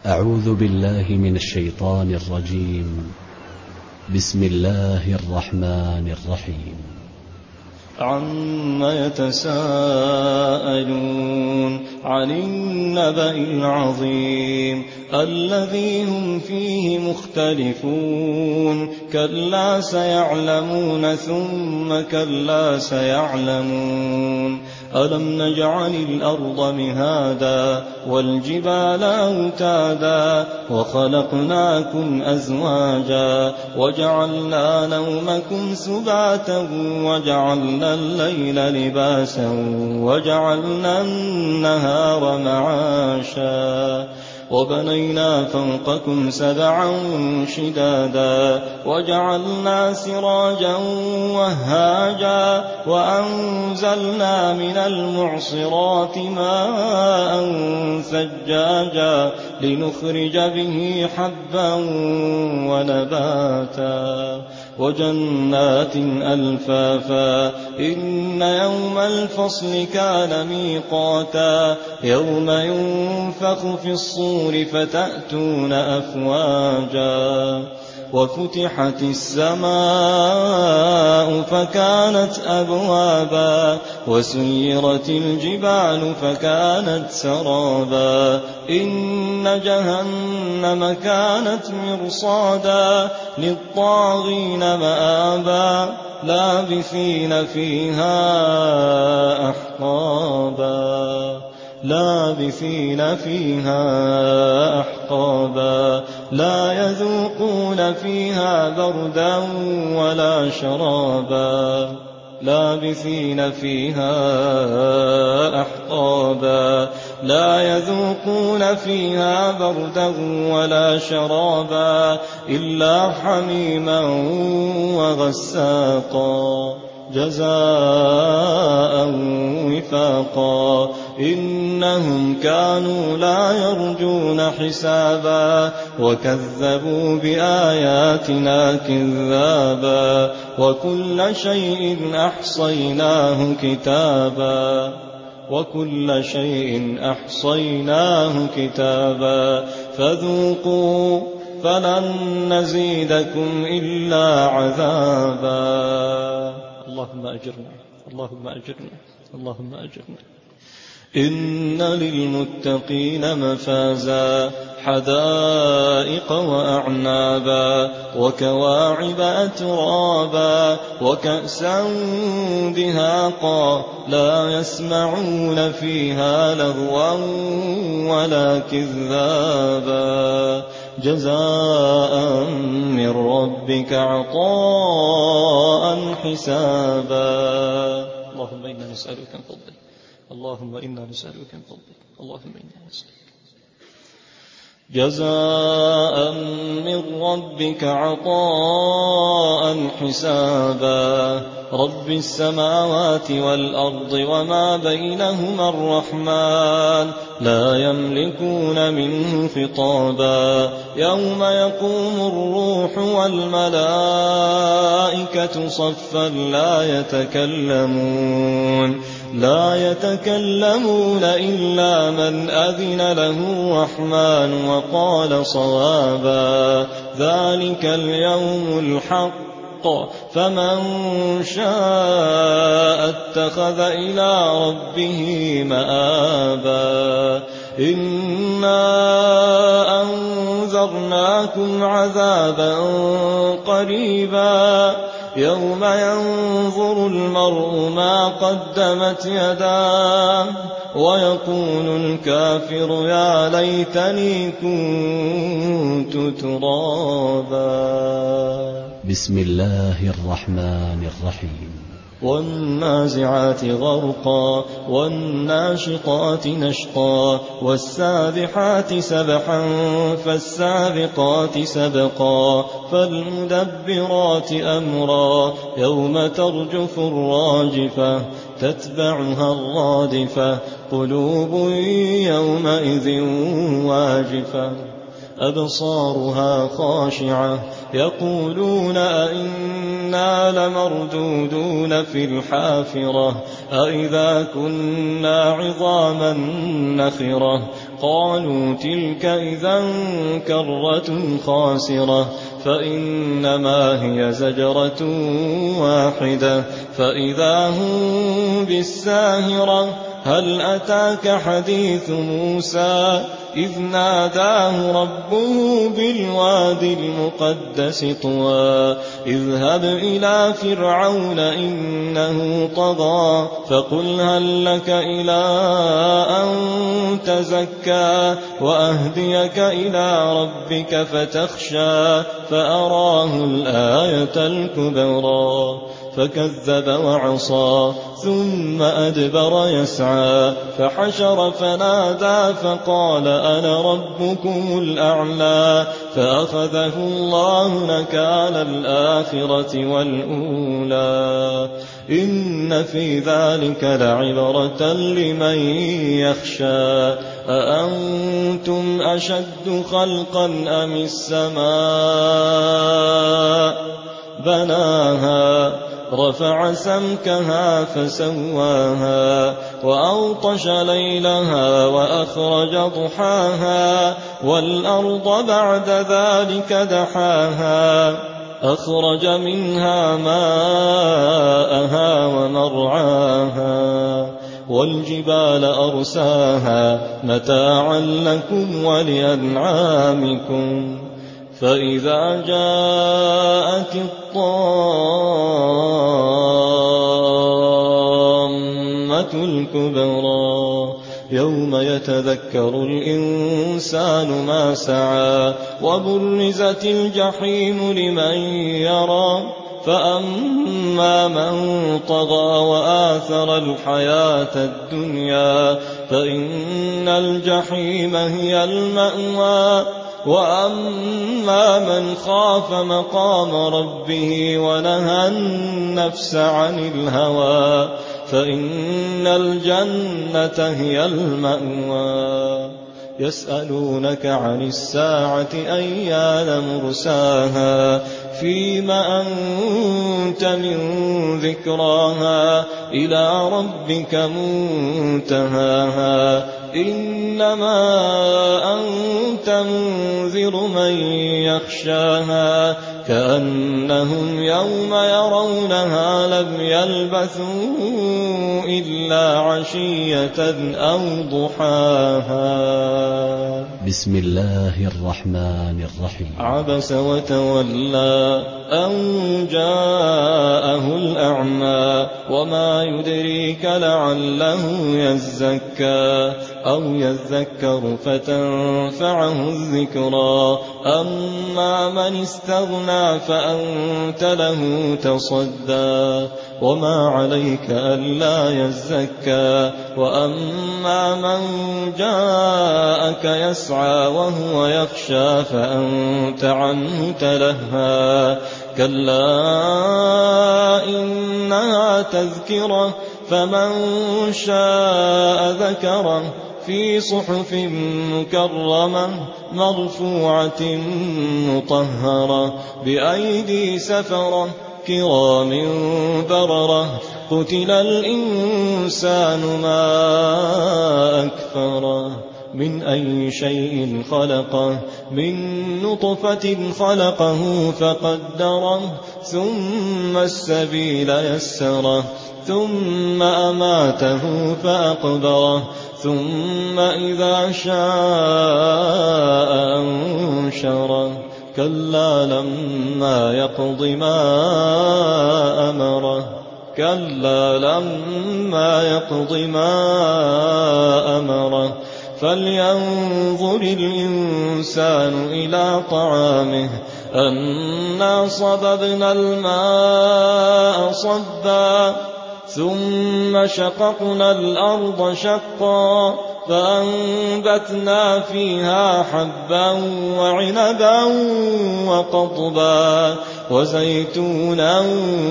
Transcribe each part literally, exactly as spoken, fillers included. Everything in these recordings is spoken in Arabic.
أعوذ بالله من الشيطان الرجيم. بسم الله الرحمن الرحيم. عم يتساءلون عن النبأ العظيم الذي هم فيه مختلفون كلا سيعلمون ثم كلا سيعلمون ألم نجعل الأرض مهادا والجبال أوتادا وخلقناكم أزواجا وجعلنا نومكم سباتا وجعلنا الليل لباسا وجعلنا النهار معاشا وبنينا فوقكم سبعا شدادا وجعلنا سراجا وهاجا وأنزلنا من المعصرات ماء ثجاجا لنخرج به حبا ونباتا وجنات ألفافا إن يوم الفصل كان ميقاتا يوم ينفخ في الصور فتأتون أفواجا وفتحت السماء فكانت أبوابا وسيرت الجبال فكانت سرابا إن جهنم كانت مرصادا للطاغين مآبا لابثين فيها أحقابا لابثين فيها أحقابا لا يذوقون فيها بردا ولا شرابا لابثين فيها أحقابا لا يذوقون فيها بردا ولا شرابا إلا حميما وغساقا جزاء وفاقا إنهم كانوا لا يرجون حسابا وكذبوا بآياتنا كذابا وكل شيء أحصيناه كتابا وكل شيء أحصيناه كتابا فذوقوا فلن نزيدكم إلا عذابا اللهم أجرنا اللهم أجرنا اللهم أجرنا إن للمتقين مفازا حدائق وأعنابا وكواعب أترابا وكأسا دهاقا لا يسمعون فيها لغوا ولا كذابا جزاء من ربك عطاء حسابا اللهم إنا نسألك من فضلك اللهم إنا نسألك من فضلك اللهم إنا نسألك جزاء من ربك عطاء حسابا رب السماوات والأرض وما بينهما الرحمن لا يملكون منه خطابا يوم يقوم الروح والملائكة صفا لا يتكلمون لا يتكلمون إلا من أذن له الرحمن وقال صوابا ذلك اليوم الحق فمن شاء اتخذ إلى ربه مآبا إنا أنذرناكم عذابا قريبا يوم ينظر المرء ما قدمت يداه ويقول الكافر يا ليتني كنت ترابا بسم الله الرحمن الرحيم. والنازعات غرقا والناشطات نشطا والسابحات سبحا فالسابقات سبقا فالمدبرات أمرا يوم ترجف الراجفة تتبعها الرادفة قلوب يومئذ واجفة أبصارها خاشعة يقولون أئنا لمردودون في الحافرة أئذا كنا عظاما نخرة قالوا تلك إذا كرة خاسرة فإنما هي زجرة واحدة فإذا هم بالساهرة هل أتاك حديث موسى إذ ناداه ربه بالوادي المقدس طوى اذهب إلى فرعون إنه طغى فقل هل لك إلى أن تزكى وأهديك إلى ربك فتخشى فأراه الآية الكبرى فكذب وعصى ثم أدبر يسعى فحشر فنادى فقال أنا ربكم الأعلى فأخذه الله نكال الآخرة والأولى إن في ذلك لعبرة لمن يخشى أأنتم أشد خلقا أم السماء بناها رفع سمكها فسواها وأغطش ليلها وأخرج ضحاها والأرض بعد ذلك دحاها أخرج منها ماءها ومرعاها والجبال أرساها متاعا لكم ولأنعامكم فإذا جاءت الطامة الكبرى يوم يتذكر الإنسان ما سعى وبرزت الجحيم لمن يرى فأما من طغى وآثر الحياة الدنيا فإن الجحيم هي المأوى وأما من خاف مقام ربه ونهى النفس عن الهوى فإن الجنة هي المأوى يسألونك عن الساعة أيان مرساها فيما أنت من ذكراها إلى ربك منتهاها إنما أنت منذر من يخشاها كأنهم يوم يرونها لم يلبثوا إلا عشية أو ضحاها. بسم الله الرحمن الرحيم. عبس وتولى أن جاءه الأعمى وما يدريك لعله يزكى أو يذكر فتنفعه الذكرى أما من استغنى فأنت له تصدى وما عليك ألا يزكى وأما من جاءك يسعى وهو يخشى فأنت عنه تلهى كلا إنها تذكرة فمن شاء ذكره في صحف مكرمة مرفوعة مطهرة بأيدي سفرة كرام بررة قتل الإنسان ما أكفره من أي شيء خلقه من نطفة خلقه فقدره ثم السبيل يسره ثم أماته فأقبره ثم إذا شاء أنشره كلا لما يقض ما أمره كلا لما يقض ما أمره فلينظر الإنسان إلى طعامه أنا صببنا الماء صبا ثم شققنا الأرض شقا فأنبتنا فيها حبا وعنبا وقضبا وزيتونا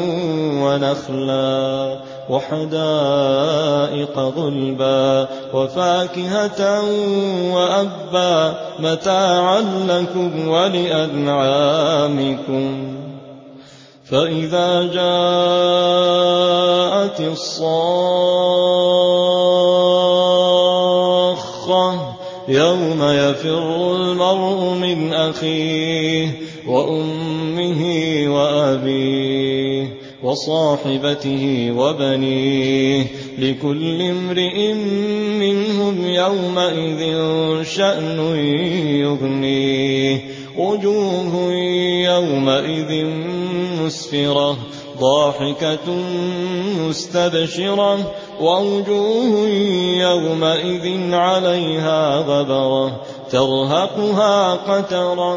ونخلا وحدائق غلبا وفاكهة وأبا متاعا لكم ولأنعامكم فإذا جاءت الصاخة يوم يفر المرء من أخيه وأمه وأبيه وصاحبته وبنيه لكل امرئ منهم يومئذ شأن يغنيه وجوه يومئذ مسفرة ضاحكة مستبشرة ووجوه يومئذ عليها غبرة ترهقها قترة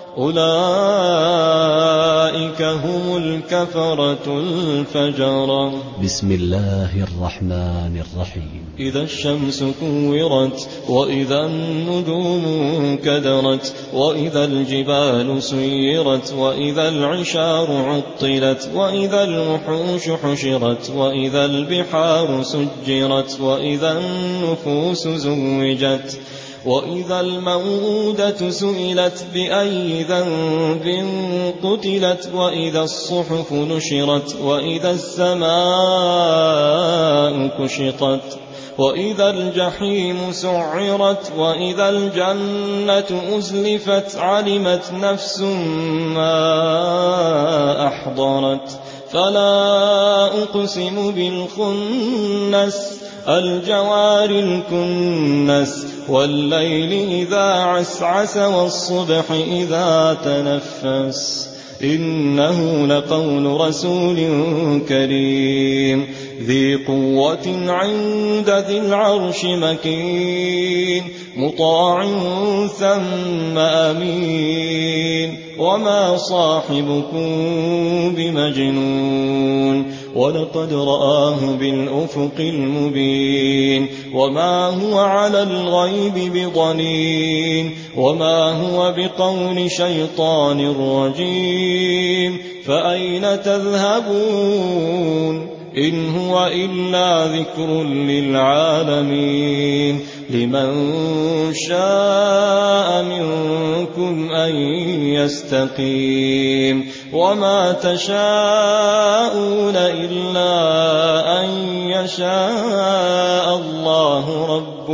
أولئك هم الكفرة الفجرة. بسم الله الرحمن الرحيم. إذا الشمس كورت وإذا النجوم كدرت وإذا الجبال سيرت وإذا العشار عطلت وإذا الوحوش حشرت وإذا البحار سجرت وإذا النفوس زوجت وإذا الموءودة سئلت بأي ذنب قتلت وإذا الصحف نشرت وإذا السماء كشطت وإذا الجحيم سعرت وإذا الجنة أزلفت علمت نفس ما أحضرت فلا أقسم بالخنس الجوار الكنس والليل إذا عسعس والصبح إذا تنفس إنه لقول رسول كريم ذي قوة عند ذي العرش مكين مطاع ثم أمين وما صاحبكم بمجنون ولقد رآه بالأفق المبين وما هو على الغيب بضنين وما هو بقول شيطان رجيم فأين تذهبون إن هو إلا ذكر للعالمين لمن شاء منكم أن يستقيم وما تشاءون إلا أن يشاء الله رب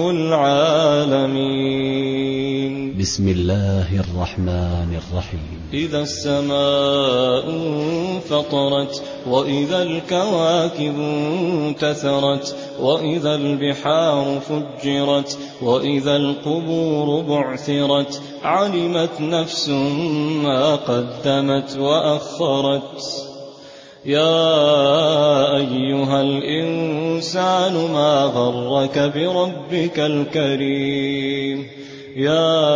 العالمين. بسم الله الرحمن الرحيم. إذا السماء انفطرت وإذا الكواكب انتثرت وإذا البحار فجرت وإذا القبور بعثرت علمت نفس ما قدمت وأخرت يا أيها الإنسان ما غرك بربك الكريم يا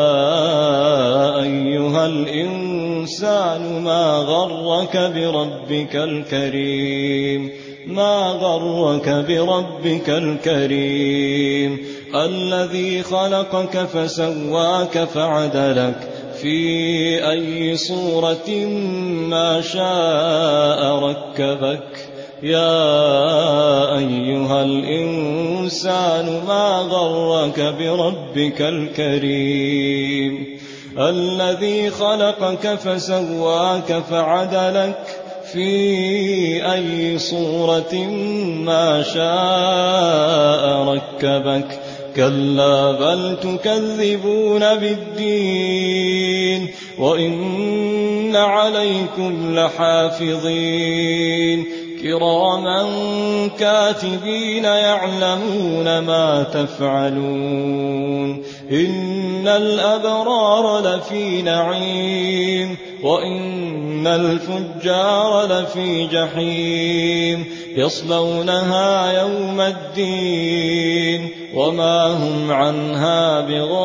أيها الإنسان ما غرك بربك الكريم ما غرك بربك الكريم الذي خلقك فسواك فعدلك في أي صورة ما شاء ركبك يا أيها الإنسان ما غرك بربك الكريم الذي خلقك فسواك فعدلك في أي صورة ما شاء ركبك كلا بل تكذبون بالدين وإن عليكم لحافظين كراما كاتبين يعلمون ما تفعلون إن الأبرار لفي نعيم وإن الفجار لفي جحيم يصلونها يوم الدين وما هم عنها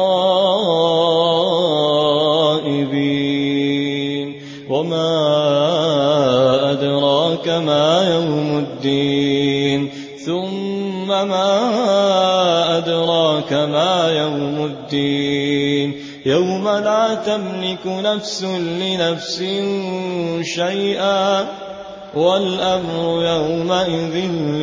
بغائبين وما أدراك ما يوم الدين ثم ما أدراك ما يوم الدين يوم لا تملك نفس لنفس شيئا والأمر يومئذ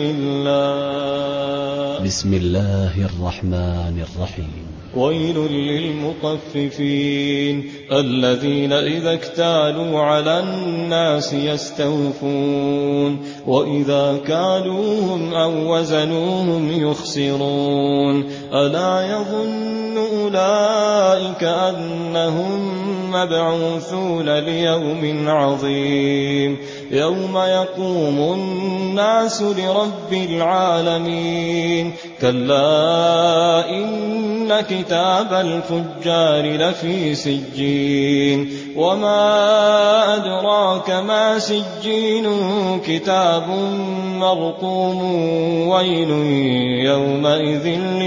لله. بسم الله الرحمن الرحيم. ويل للمطففين الذين إذا اكتالوا على الناس يستوفون وإذا كالوهم أو وزنوهم يخسرون ألا يظن أولئك أنهم مبعوثون ليوم عظيم يوم يقوم الناس لرب العالمين كلا إن كتاب الفجار لفي سجين وما أدراك ما سجين كتاب مرقوم ويل يومئذ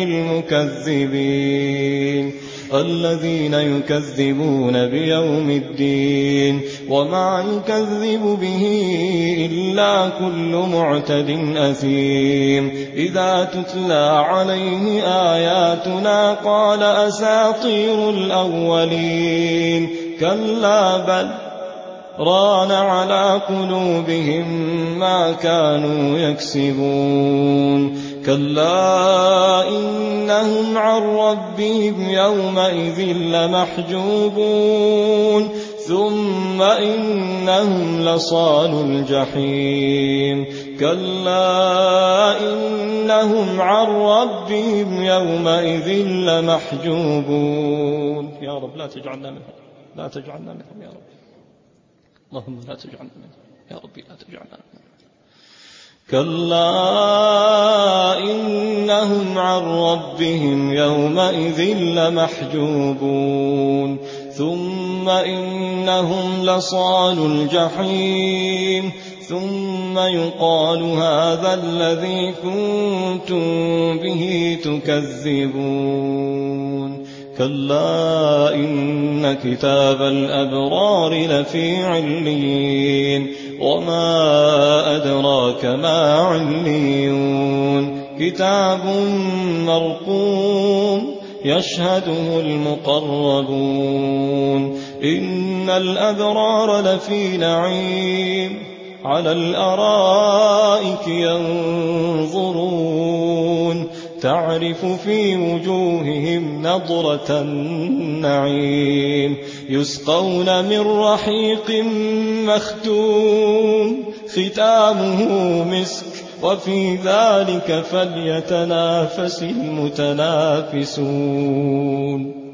للمكذبين الذين يكذبون بيوم الدين وما يكذب به إلا كل معتد أثيم إذا تتلى عليه آياتنا قال أساطير الأولين كلا بل ران على قلوبهم ما كانوا يكسبون كلا إنهم عن ربهم يومئذ لمحجوبون ثم إنهم لصالو الجحيم كلا إنهم عن ربهم يومئذ لمحجوبون. يا رب لا تجعلنا منهم، لا تجعلنا منهم يا رب، اللهم لا تجعلنا منهم يا ربي، لا تجعلنا منهم. كلا إنهم عن ربهم يومئذ لمحجوبون ثم إنهم لصالو الجحيم ثم يقال هذا الذي كنتم به تكذبون. كلا إن كتاب الأبرار لفي عليين وما أدراك ما عليون كتاب مرقوم يشهده المقربون إن الأبرار لفي نعيم على الأرائك ينظرون تعرف في وجوههم نضرة النعيم يسقون من رحيق مختوم ختامه مسك وفي ذلك فليتنافس المتنافسون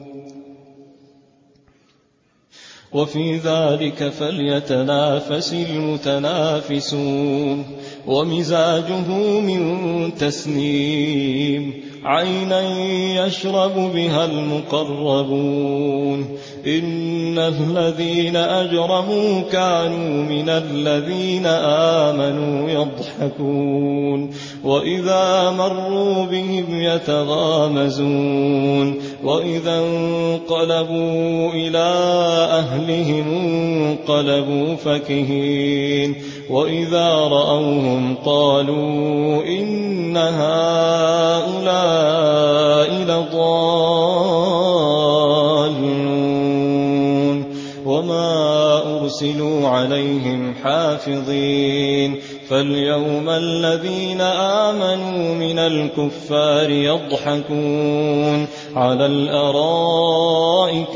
وفي ذلك فليتنافس المتنافسون ومزاجه من تسنيم عينا يشرب بها المقربون إن الذين أجرموا كانوا من الذين آمنوا يضحكون وإذا مروا بهم يتغامزون وإذا انقلبوا إلى أهلهم انقلبوا فكهين وإذا رأوهم قالوا إن هؤلاء لضالون وما أرسلوا عليهم حافظين فاليوم الذين آمنوا من الكفار يضحكون على الأرائك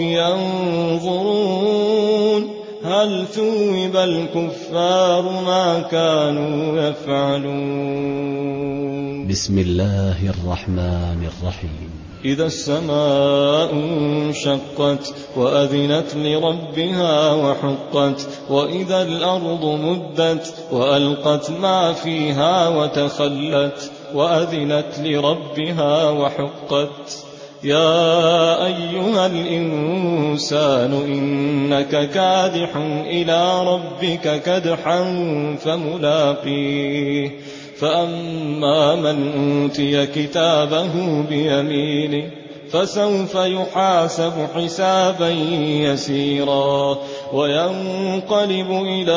ينظرون هل ثوب الكفار ما كانوا يفعلون. بسم الله الرحمن الرحيم. إذا السماء انشقت وأذنت لربها وحقت وإذا الأرض مدت وألقت ما فيها وتخلت وأذنت لربها وحقت يا أيها الإنسان إنك كادح إلى ربك كدحا فملاقيه فأما من أوتي كتابه بيمينه فسوف يحاسب حسابا يسيرا وينقلب إلى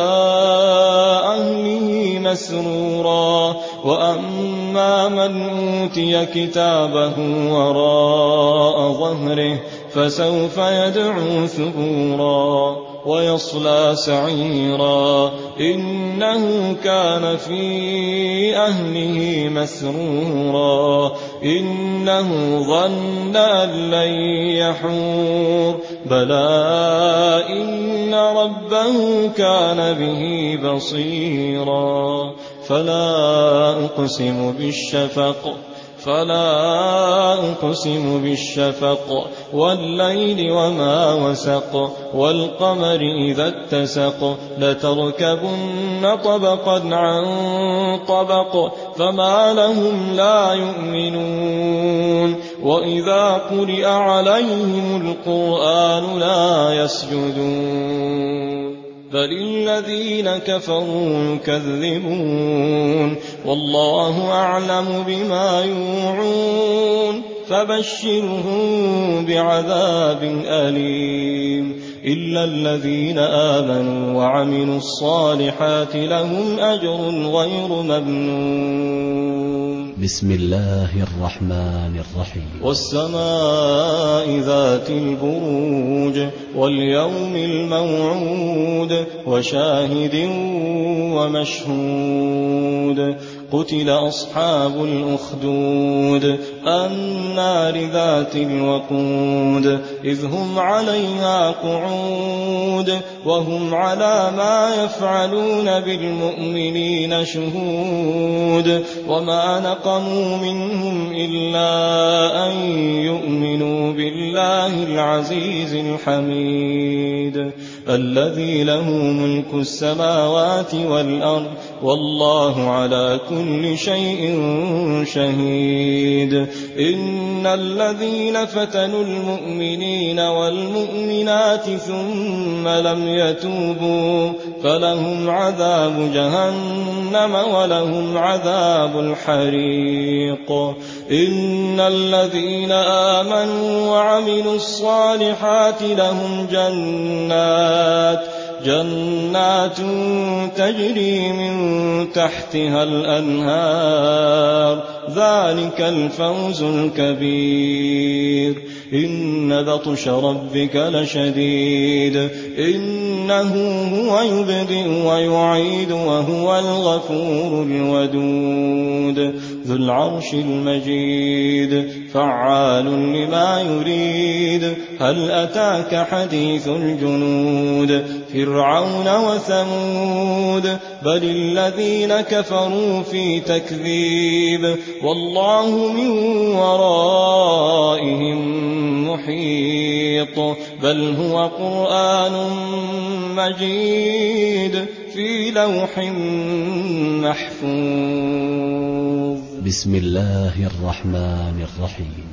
أهله مسرورا وأما من أوتي كتابه وراء ظهره فسوف يدعو ثبورا ويصلى سعيرا إنه كان في أهله مسرورا إنه ظن أن لن يحور بلى إن ربه كان به بصيرا فلا أقسم بالشفق فلا أقسم بالشفق والليل وما وسق والقمر إذا اتسق لتركبن طبقا عن طبق فما لهم لا يؤمنون وإذا قرئ عليهم القرآن لا يسجدون بل الذين كفروا يكذبون والله أعلم بما يوعون فبشرهم بعذاب أليم إلا الذين آمنوا وعملوا الصالحات لهم أجر غير ممنون. بسم الله الرحمن الرحيم. والسماء ذات البروج واليوم الموعود وشاهد ومشهود قتل أصحاب الأخدود النار ذات الوقود إذ هم عليها قعود وهم على ما يفعلون بالمؤمنين شهود وما نقموا منهم إلا أن يؤمنوا بالله العزيز الحميد الذي له ملك السماوات والأرض والله على كل شيء شهيد. إن الذين فتنوا المؤمنين والمؤمنات ثم لم يتوبوا فلهم عذاب جهنم ولهم عذاب الحريق. إن الذين آمنوا وعملوا الصالحات لهم جنات جنات تجري من تحتها الأنهار ذلك الفوز الكبير. إن بطش ربك لشديد إنه هو يبدئ ويعيد وهو الغفور الودود ذو العرش المجيد فعال لما يريد. هل أتاك حديث الجنود فرعون وثمود بل الذين كفروا في تكذيب والله من ورائهم محيط بل هو قرآن مجيد في لوح محفوظ. بسم الله الرحمن الرحيم.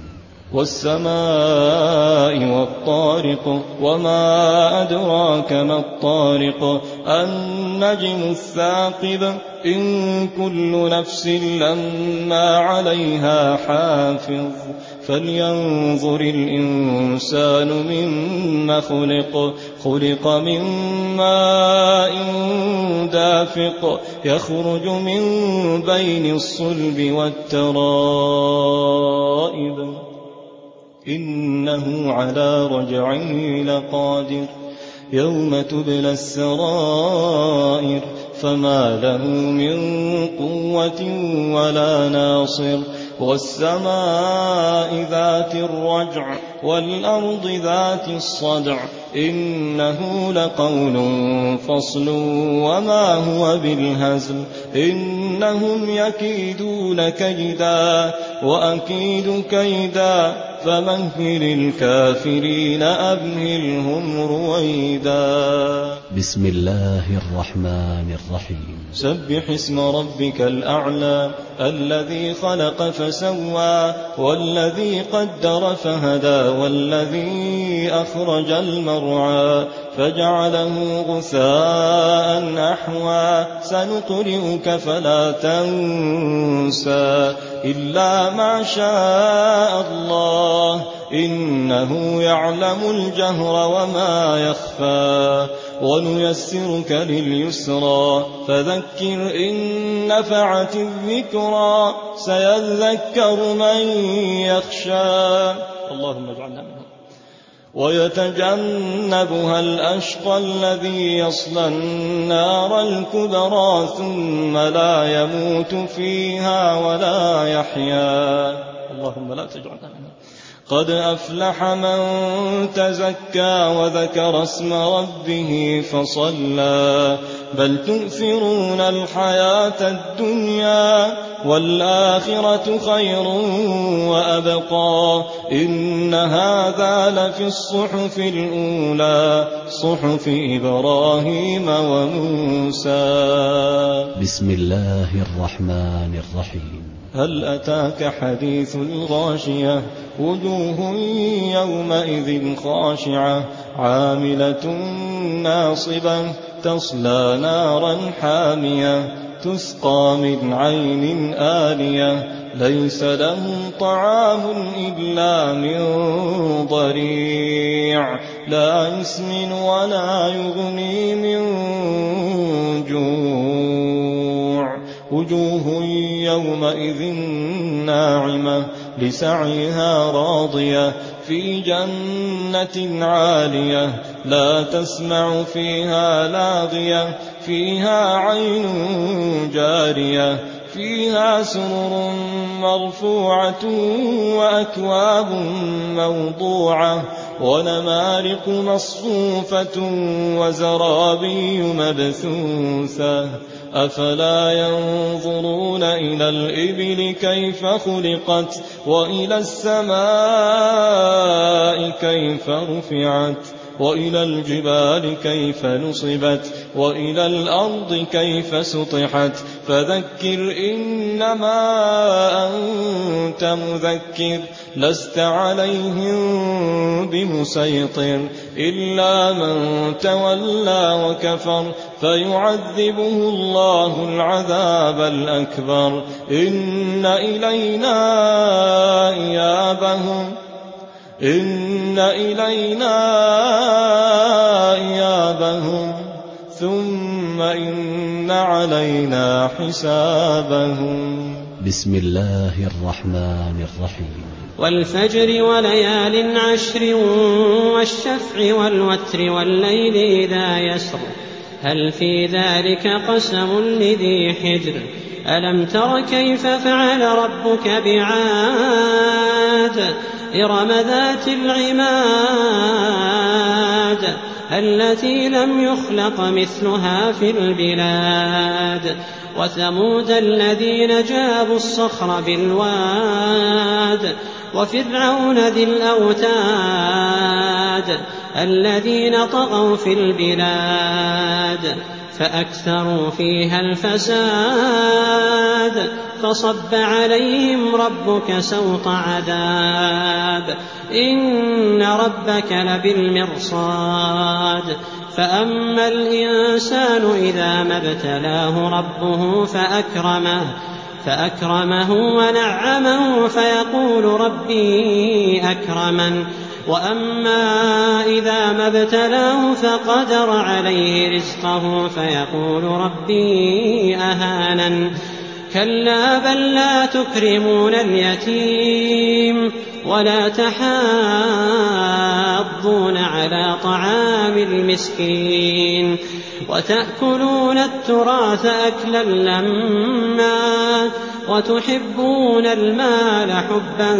والسماء والطارق وما أدراك ما الطارق النجم الثاقب إن كل نفس لما عليها حافظ فلينظر الإنسان مما خلق خلق من ماء دافق يخرج من بين الصلب والترائب إنه على رجعه لقادر يوم تبلى السرائر فما له من قوة ولا ناصر. والسماء ذات الرجع والأرض ذات الصدع إنه لقول فصل وما هو بالهزل إنهم يكيدون كيدا وأكيد كيدا فمهل الكافرين أمهلهم رويدا. بسم الله الرحمن الرحيم. سبح اسم ربك الأعلى الذي خلق فسوى والذي قدر فهدى والذي أخرج المرعى فجعله غثاء أحوى سنقرئك فلا تنسى إلا ما شاء الله إنه يعلم الجهر وما يخفى ونيسرك لليسرى فذكر إن نفعت الذكرى سيذكر من يخشى. اللهم اجعلنا منهم. ويتجنبها الأشقى الذي يصلى النار الكبرى ثم لا يموت فيها ولا يحيا. اللهم لا تجعلنا منهم. قد أفلح من تزكى وذكر اسم ربه فصلى بل تؤثرون الحياة الدنيا والآخرة خير وأبقى إن هذا لفي الصحف الأولى صحف إبراهيم وموسى. بسم الله الرحمن الرحيم. هل أتاك حديث الغاشية وجوه يومئذ خاشعة عاملة ناصبة تصلى نارا حامية تسقى من عين آنية ليس لهم طعام إلا من ضريع لا يسمن ولا يغني من جوع وجوه يومئذ ناعمة لسعيها راضية في جنة عالية لا تسمع فيها لاغية فيها عين جارية فيها سرر مرفوعة وأكواب موضوعة ونمارق مصفوفة وزرابي مبثوثة أفلا ينظرون إلى الإبل كيف خلقت وإلى السماء كيف رفعت وإلى الجبال كيف نصبت وإلى الأرض كيف سطحت فذكر إنما أنت مذكر لست عليهم بمسيطر إلا من تولى وكفر فيعذبه الله العذاب الأكبر إن إلينا إيابهم إن إلينا إيابهم ثم إن علينا حسابهم. بسم الله الرحمن الرحيم. والفجر وليال عشر والشفع والوتر والليل إذا يسر هل في ذلك قسم لذي حجر ألم تر كيف فعل ربك بعاد إرم ذات العماد التي لم يخلق مثلها في البلاد وثمود الذين جابوا الصخر بالواد وفرعون ذي الأوتاد الذين طغوا في البلاد فأكثروا فيها الفساد فصب عليهم ربك سوط عذاب إن ربك لبالمرصاد فأما الإنسان إذا ما ابتلاه ربه فأكرمه فأكرمه ونعمه فيقول ربي أكرمن وأما إذا ما ابتلاه فقدر عليه رزقه فيقول ربي أهانن كلا بل لا تكرمون اليتيم ولا تحاضون على طعام المسكين وتأكلون التراث أكلا لما وتحبون المال حبا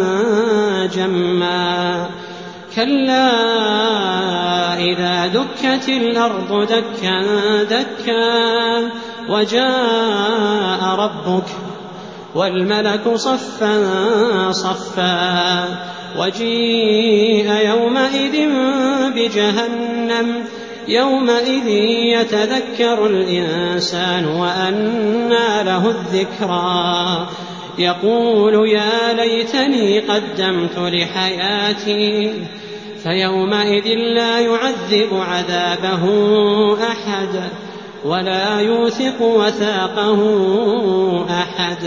جما كلا إذا دكت الأرض دكا دكا وجاء ربك والملك صفا صفا وجيء يومئذ بجهنم يومئذ يتذكر الإنسان وأنى له الذكرى يقول يا ليتني قدمت لحياتي فيومئذ لا يعذب عذابه أحد ولا يوثق وثاقه أحد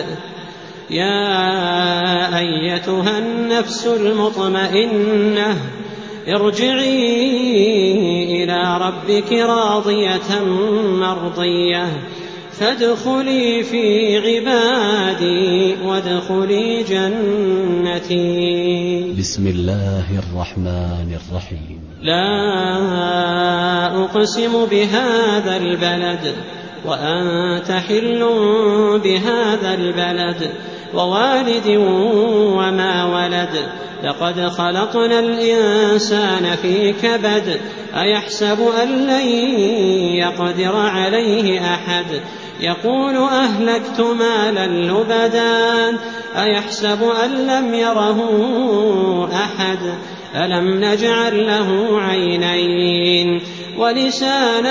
يا أيتها النفس المطمئنة ارجعي إلى ربك راضية مرضية فادخلي في عبادي وادخلي جنتي. بسم الله الرحمن الرحيم. لا أقسم بهذا البلد وأنت حل بهذا البلد ووالد وما ولد لقد خلقنا الإنسان في كبد أيحسب أن لن يقدر عليه أحد يقول أهلكت مالا لبدا أيحسب أن لم يره أحد ألم نجعل له عينين ولسانا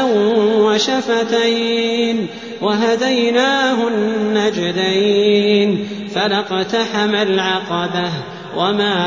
وشفتين وهديناه النجدين فلاقتحم العقبة وما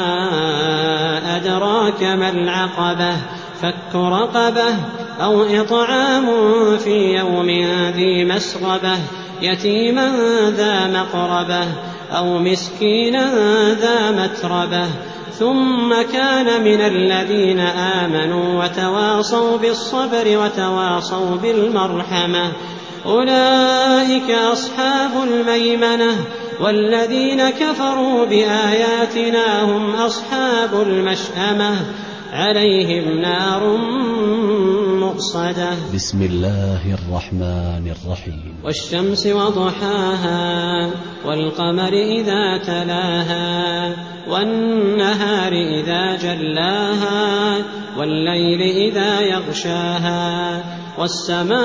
أدراك ما العقبة فك رقبة أو إطعام في يوم ذي مسغبة يتيما ذا مقربة أو مسكينا ذا متربة ثم كان من الذين آمنوا وتواصوا بالصبر وتواصوا بالمرحمة أولئك أصحاب الميمنة والذين كفروا بآياتنا هم أصحاب المشأمة عليهم نار مؤصدة. بسم الله الرحمن الرحيم. والشمس وضحاها والقمر إذا تلاها والنهار إذا جلاها والليل إذا يغشاها والسماء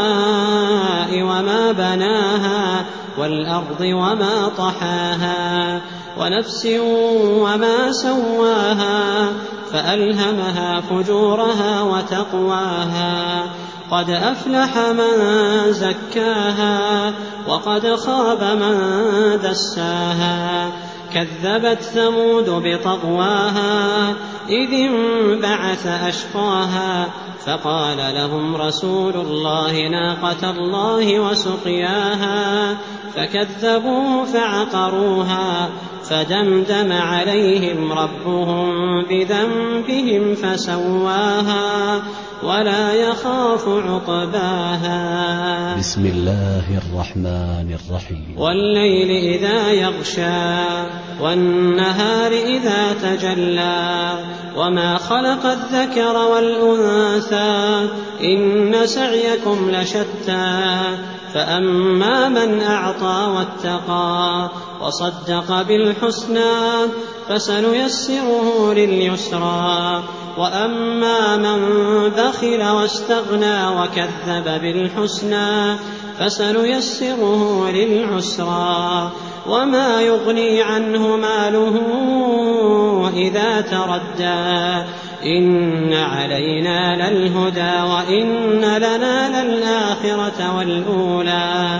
وما بناها والأرض وما طحاها ونفس وما سواها فألهمها فجورها وتقواها قد أفلح من زكاها وقد خاب من دساها كذبت ثمود بطغواها إذ انبعث أشقاها فقال لهم رسول الله ناقة الله وسقياها فكذبوه فعقروها فدمدم عليهم ربهم بذنبهم فسواها ولا يخاف عقباها. بسم الله الرحمن الرحيم. والليل إذا يغشى والنهار إذا تجلى وما خلق الذكر والأنثى إن سعيكم لشتى فأما من أعطى واتقى وصدق بالحسنى فسنيسره لليسرى وأما من بخل واستغنى وكذب بالحسنى فسنيسره للعسرى وما يغني عنه ماله إذا تردى إن علينا للهدى وإن لنا للآخرة والأولى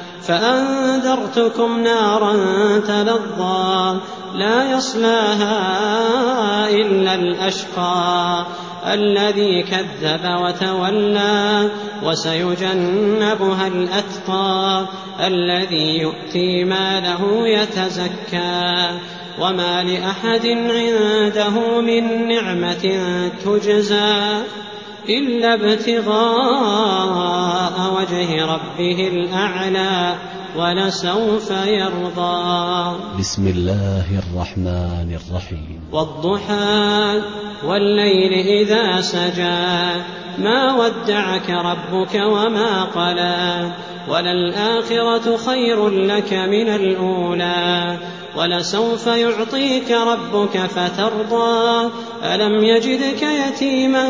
فأنذرتكم نارا تلظى لا يصلاها إلا الأشقى الذي كذب وتولى وسيجنبها الأتقى الذي يؤتي ماله يتزكى وما لأحد عنده من نعمة تجزى إلا ابتغاء وجه ربه الأعلى ولسوف يرضى. بسم الله الرحمن الرحيم. والضحى والليل إذا سجى ما ودعك ربك وما قلى وللآخرة خير لك من الأولى ولسوف يعطيك ربك فترضى ألم يجدك يتيما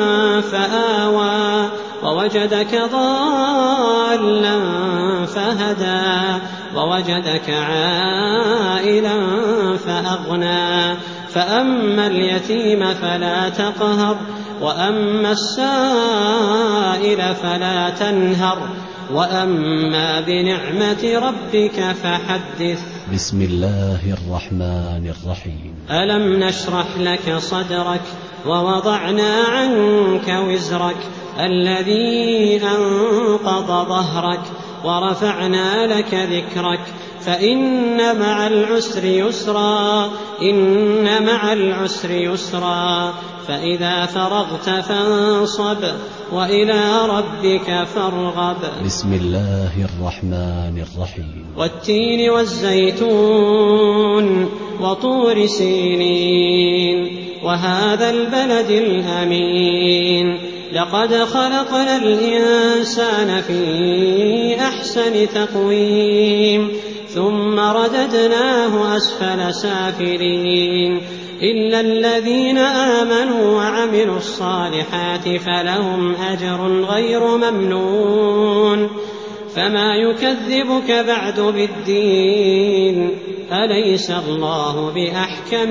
فآوى ووجدك ضالا فهدى ووجدك عائلا فأغنى فأما اليتيم فلا تقهر وأما السائل فلا تنهر وأما بنعمة ربك فحدث. بسم الله الرحمن الرحيم. ألم نشرح لك صدرك ووضعنا عنك وزرك الذي أنقض ظهرك ورفعنا لك ذكرك فإن مع العسر يسرا إن مع العسر يسرا فإذا فرغت فانصب وإلى ربك فارغب. بسم الله الرحمن الرحيم. والتين والزيتون وطور سينين وهذا البلد الأمين لقد خلقنا الإنسان في أحسن تقويم ثم رددناه أسفل سافلين إلا الذين آمنوا وعملوا الصالحات فلهم أجر غير ممنون فما يكذبك بعد بالدين أليس الله بأحكم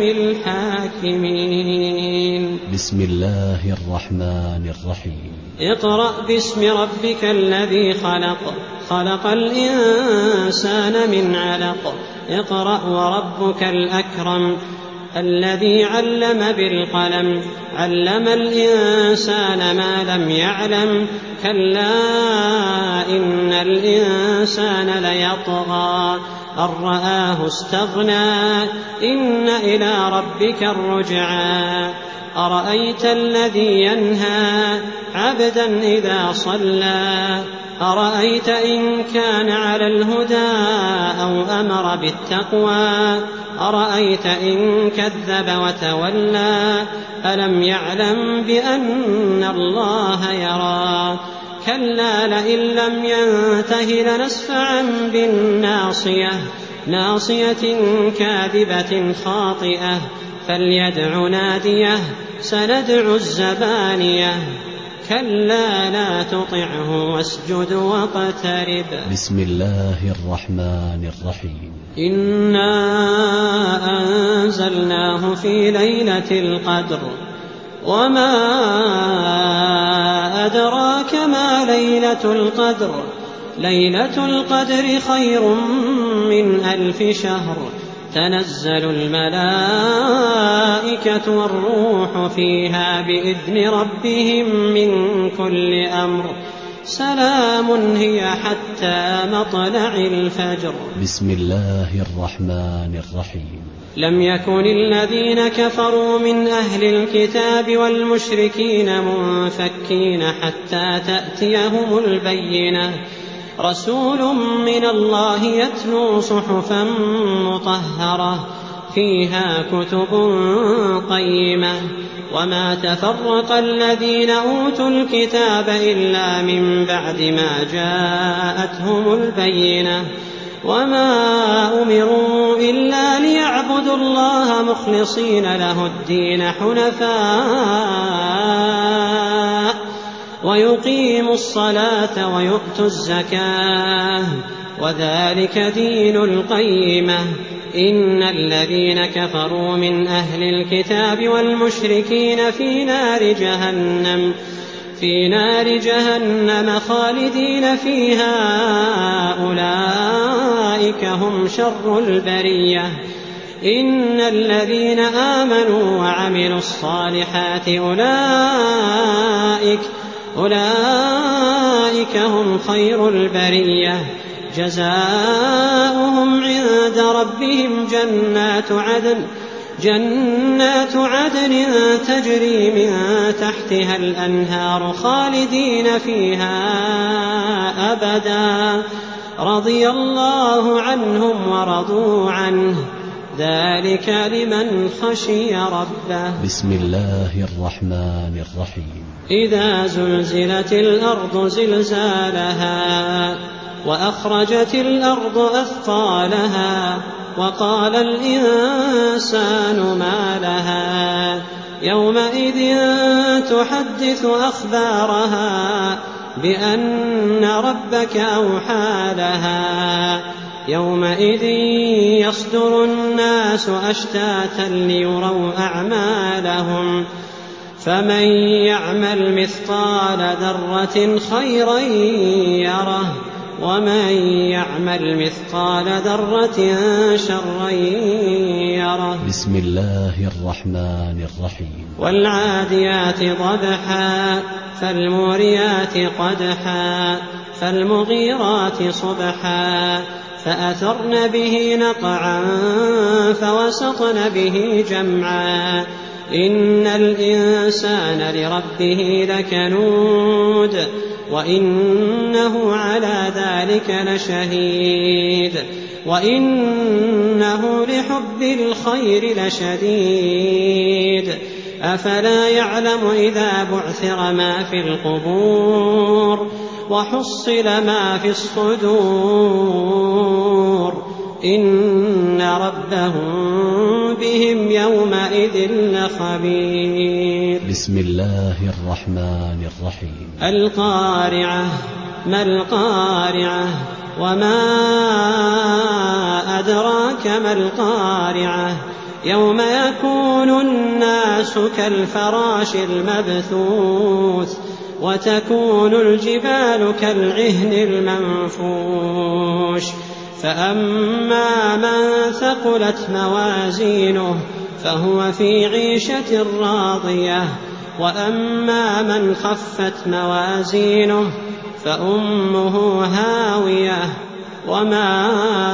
الحاكمين. بسم الله الرحمن الرحيم. اقرأ باسم ربك الذي خلق خلق الإنسان من علق اقرأ وربك الأكرم الذي علم بالقلم علم الإنسان ما لم يعلم كلا إن الإنسان ليطغى أن رآه استغنى إن إلى ربك الرجعى أرأيت الذي ينهى عبدا إذا صلى أرأيت إن كان على الهدى أو أمر بالتقوى أرأيت إن كذب وتولى ألم يعلم بأن الله يرى كلا لئن لم ينته لنسفعا بالناصية ناصية كاذبة خاطئة فليدع ناديه سندع الزبانية كلا لا تطعه واسجد واقترب. بسم الله الرحمن الرحيم. إنا أنزلناه في ليلة القدر وما أدراك ما ليلة القدر ليلة القدر خير من ألف شهر تنزل الملائكة والروح فيها بإذن ربهم من كل أمر سلام هي حتى مطلع الفجر. بسم الله الرحمن الرحيم. لم يكن الذين كفروا من أهل الكتاب والمشركين منفكين حتى تأتيهم البينة رسول من الله يتلو صحفا مطهرة فيها كتب قيمة وما تفرق الذين أوتوا الكتاب إلا من بعد ما جاءتهم البينة وما أمروا إلا ليعبدوا الله مخلصين له الدين حنفاء ويقيموا الصلاة ويؤتوا الزكاة وذلك دين القيمة إن الذين كفروا من أهل الكتاب والمشركين في نار جهنم في نار جهنم خالدين فيها أولئك هم شر البرية إن الذين آمنوا وعملوا الصالحات أولئك أولئك هم خير البرية جزاؤهم عند ربهم جنات عدن جنات عدن تجري من تحتها الأنهار خالدين فيها أبدا رضي الله عنهم ورضوا عنه ذلك لمن خشي ربه. بسم الله الرحمن الرحيم. إذا زلزلت الأرض زلزالها وأخرجت الأرض أثقالها وقال الإنسان ما لها يومئذ تحدث أخبارها بأن ربك أوحى لها يومئذ يصدر الناس أشتاتا ليروا أعمالهم فمن يعمل مثقال ذرة خيرا يره ومن يعمل مثقال ذرة شرا يره. بسم الله الرحمن الرحيم. والعاديات ضبحا فالموريات قدحا فالمغيرات صبحا فأثرن به نقعا فوسطن به جمعا إن الإنسان لربه لكنود وإنه على ذلك لشهيد وإنه لحب الخير لشديد أفلا يعلم إذا بعثر ما في القبور وحصل ما في الصدور إن ربهم بهم يومئذ لخبير. بسم الله الرحمن الرحيم. القارعة ما القارعة وما أدراك ما القارعة يوم يكون الناس كالفراش المبثوث وتكون الجبال كالعهن المنفوش فأما من ثقلت موازينه فهو في عيشة راضية وأما من خفت موازينه فأمه هاوية وما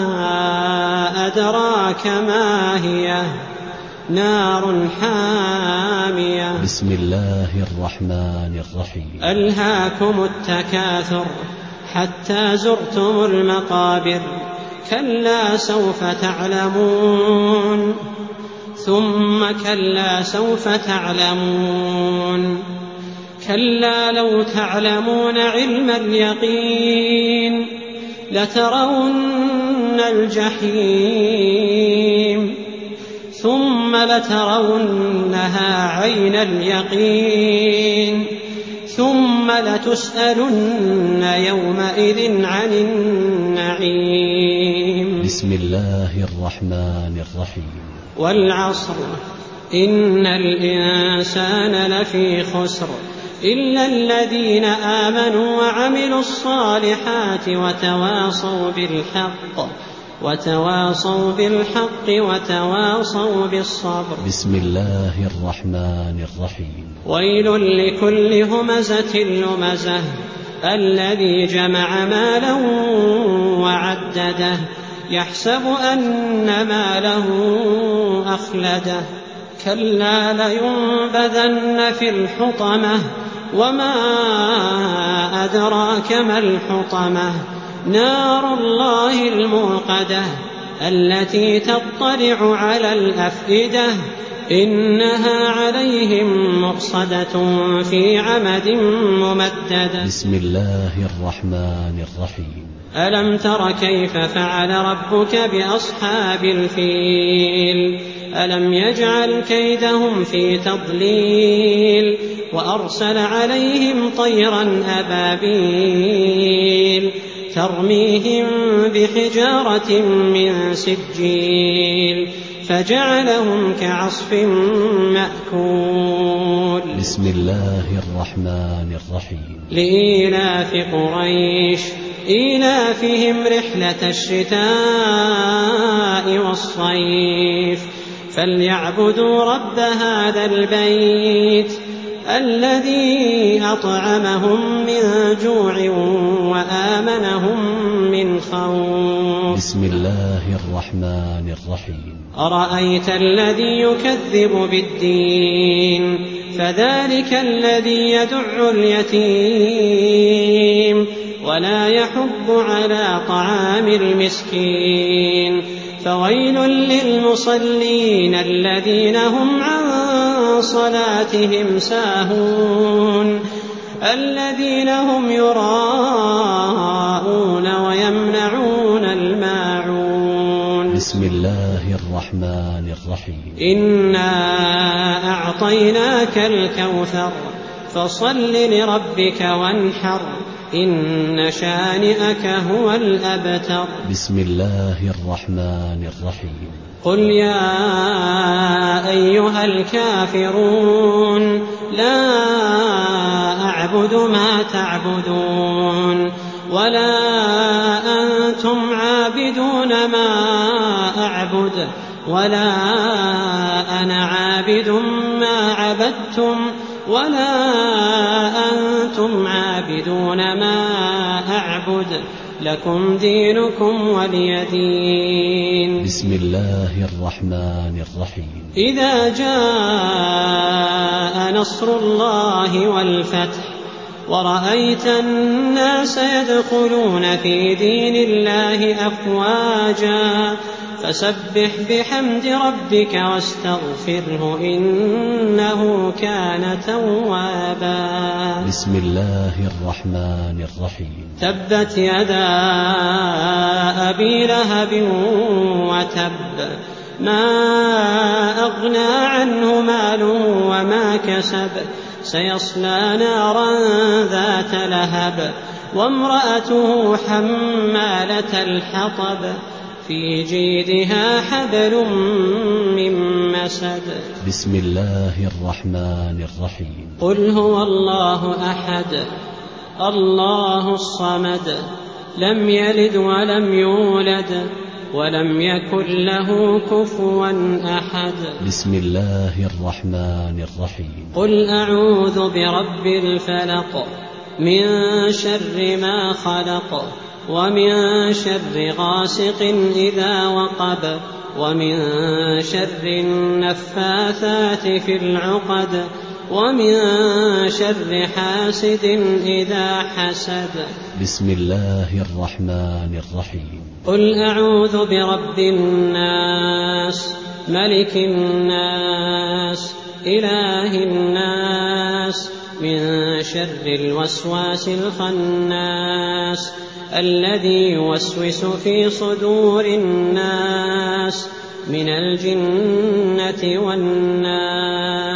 أدراك ما هي نار حامية. بسم الله الرحمن الرحيم. ألهاكم التكاثر حتى زرتم المقابر كلا سوف تعلمون ثم كلا سوف تعلمون كلا لو تعلمون علم اليقين لترون الجحيم ثم لترونها عين اليقين ثم لتسألن يومئذ عن النعيم. بسم الله الرحمن الرحيم. والعصر إن الإنسان لفي خسر إلا الذين آمنوا وعملوا الصالحات وتواصوا بالحق وتواصوا بالحق وتواصوا بالصبر. بسم الله الرحمن الرحيم. ويل لكل همزة لمزة الذي جمع مالا وعدده يحسب أن ماله أخلده كلا لينبذن في الحطمة وما أدراك ما الحطمة نار الله الموقدة التي تطلع على الأفئدة إنها عليهم مؤصدة في عمد ممددة. بسم الله الرحمن الرحيم. ألم تر كيف فعل ربك بأصحاب الفيل ألم يجعل كيدهم في تضليل وأرسل عليهم طيرا أبابيل ترميهم بحجارة من سجيل فجعلهم كعصف مأكول. بسم الله الرحمن الرحيم. لإيلاف قريش إيلافهم رحلة الشتاء والصيف فليعبدوا رب هذا البيت الذي أطعمهم من جوع وآمنهم من خوف. بسم الله الرحمن الرحيم. أرأيت الذي يكذب بالدين فذلك الذي يدع اليتيم ولا يحض على طعام المسكين فويل للمصلين الذين هم عن صلاتهم ساهون الذين هم يراءون ويمنعون الماعون. بسم الله الرحمن الرحيم. إنا أعطيناك الكوثر فصل لربك وانحر إن شانئك هو الأبتر. بسم الله الرحمن الرحيم. قل يا أيها الكافرون لا أعبد ما تعبدون ولا أنتم عابدون ما أعبد ولا أنا عابد ما عبدتم ولا أنتم عابدون ما أعبد لكم دينكم ولي دين. بسم الله الرحمن الرحيم. إذا جاء نصر الله والفتح ورأيت الناس يدخلون في دين الله أفواجا فسبح بحمد ربك واستغفره إنه كان توابا. بسم الله الرحمن الرحيم. تبت يدا أبي لهب وتب ما أغنى عنه ماله وما كسب سيصلى نارا ذات لهب وامرأته حمالة الحطب في جيدها حبل من مسد. بسم الله الرحمن الرحيم. قل هو الله أحد الله الصمد لم يلد ولم يولد ولم يكن له كفوا أحد. بسم الله الرحمن الرحيم. قل أعوذ برب الفلق من شر ما خلق ومن شر غاسق إذا وقب ومن شر النفاثات في العقد ومن شر حاسد إذا حسد. بسم الله الرحمن الرحيم. قل أعوذ برب الناس ملك الناس إله الناس من شر الوسواس الخناس الذي يوسوس في صدور الناس من الجنة والناس.